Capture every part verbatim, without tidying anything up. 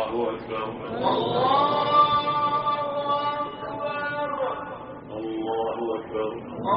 Allahu akbar Allahu akbar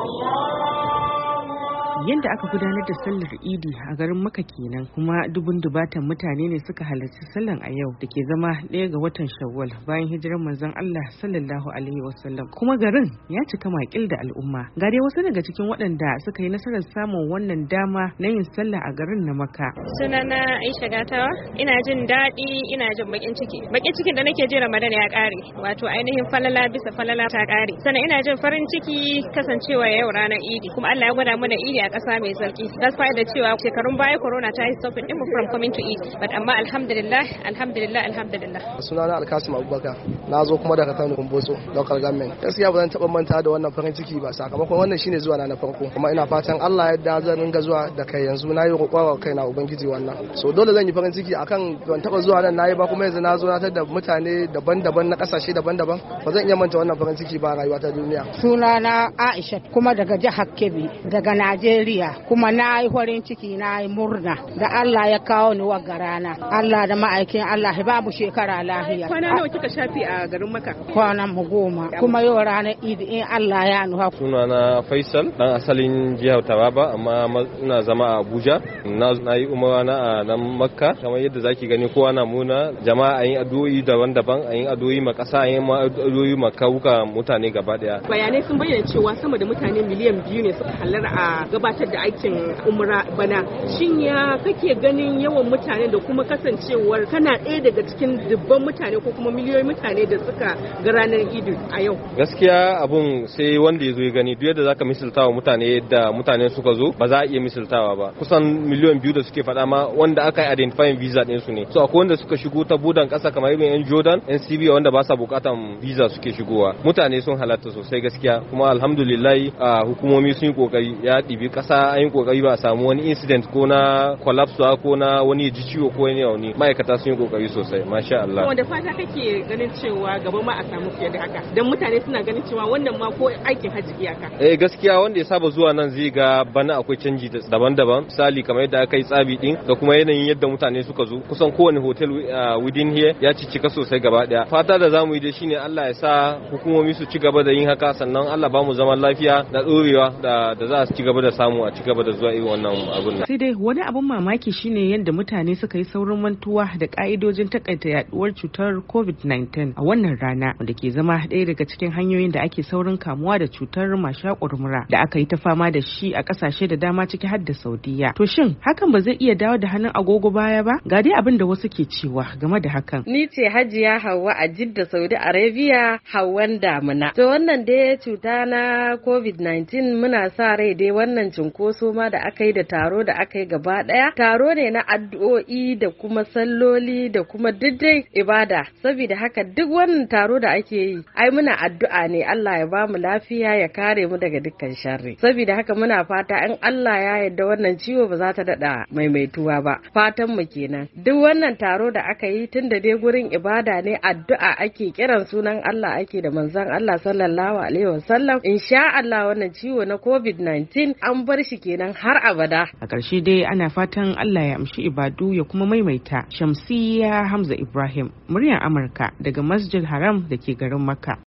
Yadda aka gudanar da sallar idi a garin Makka kenan, kuma dubun dubatan mutane ne suka halarci sallan a yau da ke zama ɗaya ga watan Shawwal bayan hijirar manzon Allah sallallahu alaihi wasallam. Kuma garin ya cika makil da al'umma. Ga dai wasu daga cikin waɗanda suka yi nasarar samun wannan dama na yin sallah a garin na Makka. Sunana Aisha Gatawa, ina jin daɗi, ina jin bakin ciki. Bakin cikin da nake ji Ramadan ya ƙare, wato ainihin falala bisa falala ta ƙare. Sannan ina jin farin ciki kasancewa yau ranar idi, kuma Allah ya gwada mana idi a ƙasa mai sarki. Despite da cewa shekarun baya corona ta yi stopping din mu from coming to eat, but amma alhamdulillah alhamdulillah alhamdulillah. Sunana Alkasim Abubakar, na zo kuma daga Kano Kumbotso local government. Gaskiya ba zan taɓa manta da wannan farin ciki ba, sakamakon wannan shine zuwa na na farko, kuma ina fatan Allah ya yarda zan ringa zuwa da kai yanzu. Na yi roƙon kaina ubangiji wannan, so dole zan yi farin ciki akan ban taɓa zuwa nan nayi ba, kuma yanzu na zo na tar da mutane daban-daban na ƙasashe daban-daban. Ba zan iya manta wannan farin ciki ba rayuwa ta duniya. Sunana Aisha, kuma daga jihar Kebbi, daga Najeriya, kuma na yi farin ciki, na yi murna da Allah ya kawo ni wagga rana. Allah da ma'aikin Allah ya babu shekara lafiya. Kwana nawa kika shafi a garin Makka? Kwanan mu goma, kuma yau ranar Idi in Allah ya nuha. Sunana Faisal, dan asalin jihar Taraba amma ina zama a Abuja. Na yi umara na a nan Makka, kamar yadda zaki gani kowa na muna, jama'a ayin addu'o'i daban-daban, ayin addu'o'i ma kasa, ayin addu'o'i ma kawuka mutane gaba daya. Bayanai sun bayyana cewa sama da mutane miliyan biyu ne suka hallara a gabatar da aikin umra bana. Shin ya kake ganin yawan mutane da kuma kasancewar kana ɗaya daga cikin dubban mutane ko kuma miliyoyin mutane da suka ga ranar Idi a yau? Gaskiya abun sai wanda ya zo ya gani. Duk yadda zaka misaltawa mutane yadda mutane suka zo ba za a iya misaltawa ba. Kusan miliyan biyu da suke faɗa ma wanda aka yi identifying visa ɗin su ne. So akwai wanda suka shigo ta budan ƙasa kamar irin yan Jordan, yan Syria wanda ba sa buƙatan visa suke shigowa. Mutane sun halatta sosai gaskiya, kuma alhamdulillah hukumomi sun yi kokari, ya ɗibi ƙasa an yi kokari ba a samu wani incident ko na collapse ko na wani ji ciwo ko wani yauni. Ma'aikata sun yi kokari sosai, masha Allah. Wanda fata kake ganin cewa gaba ma a samu fiye da haka, dan mutane suna ganin cewa wannan ma ko aikin hajji iyaka. Eh gaskiya wanda ya saba zuwa nan zai ga bana akwai canji daban-daban, misali kamar yadda aka yi tsabi din da kuma yanayin yadda mutane suka zo. Kusan kowane hotel within here ya cicika sosai gaba daya. Fata da zamu yi dai shine Allah ya sa hukumomi su ci gaba da yin haka, sannan Allah ba mu zaman lafiya da dorewa da da za su ci gaba da samu a ci gaba da zuwa irin wannan abun. Sai dai wani abun mamaki shine yadda mutane suka yi saurin mantuwa da ka'idojin takaita yaduwar cutar covid nineteen a wannan rana, wanda ke zama ɗaya daga cikin hanyoyin da ake saurin kamuwa da cutar mashaƙur mura da aka yi ta fama da shi a ƙasashe da dama ciki har da Saudiya. To shin hakan ba zai iya dawo da hannun agogo baya ba? Ga dai abin da wasu ke cewa game da hakan. Ni ce Hajiya Hauwa a Jidda, Saudi Arabia, Hauwan damuna. To wannan dai cuta na covid nineteen muna sa rai dai wannan cunkoso ma da aka yi da taro da aka yi gaba daya taro ne na addu'o'i da kuma salloli da kuma duk ibada. Saboda haka duk wannan taro da ake yi ai muna addu'a ne Allah ya ba mu lafiya, ya kare mu daga dukkan sharri. Saboda haka muna fata in Allah ya yarda wannan ciwo ba za ta dada maimaituwa ba. Fatan mu kenan. Duk wannan taro da aka yi tun da dai gurin ibada ne, addu'a ake, kiran sunan Allah ake da manzon Allah sallallahu alaihi wasallam. Insha Allah wannan ciwo na covid nineteen an bar shi kenan har abada. A ƙarshe dai ana fatan Allah ya amshi ibadu ya kuma maimaita. Shamsiyya Hamza Ibrahim, muryar Amurka daga Masjid Haram da ke garin Makka.